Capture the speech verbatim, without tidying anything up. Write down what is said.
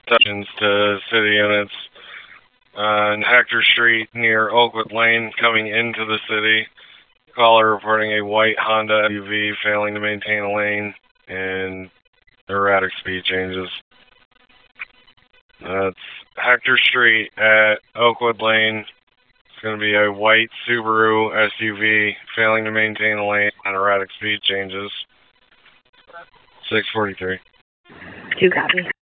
Sections to city units on Hector Street near Oakwood Lane coming into the city. Caller reporting a white Honda S U V failing to maintain a lane and erratic speed changes. That's Hector Street at Oakwood Lane. It's going to be a white Subaru S U V failing to maintain a lane and erratic speed changes. six forty-three. Two copies.